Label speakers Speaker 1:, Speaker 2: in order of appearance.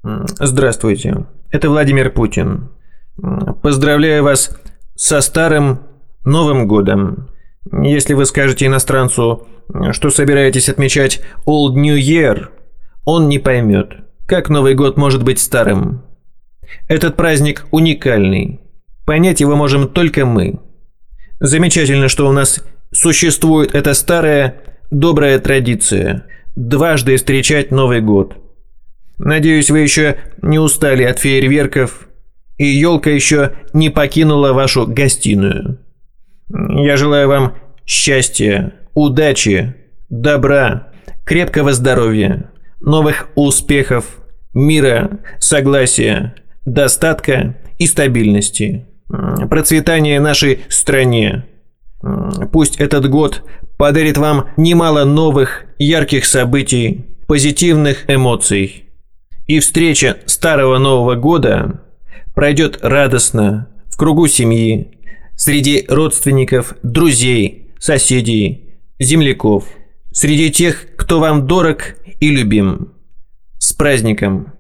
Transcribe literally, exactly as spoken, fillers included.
Speaker 1: Здравствуйте, это Владимир Путин. Поздравляю вас со старым Новым годом. Если вы скажете иностранцу, что собираетесь отмечать Old New Year, он не поймет, как Новый год может быть старым. Этот праздник уникальный. Понять его можем только мы. Замечательно, что у нас существует эта старая добрая традиция – дважды встречать Новый год. Надеюсь, вы еще не устали от фейерверков, и елка еще не покинула вашу гостиную. Я желаю вам счастья, удачи, добра, крепкого здоровья, новых успехов, мира, согласия, достатка и стабильности, процветания нашей стране. Пусть этот год подарит вам немало новых, ярких событий, позитивных эмоций. И встреча Старого Нового года пройдет радостно, в кругу семьи, среди родственников, друзей, соседей, земляков, среди тех, кто вам дорог и любим. С праздником!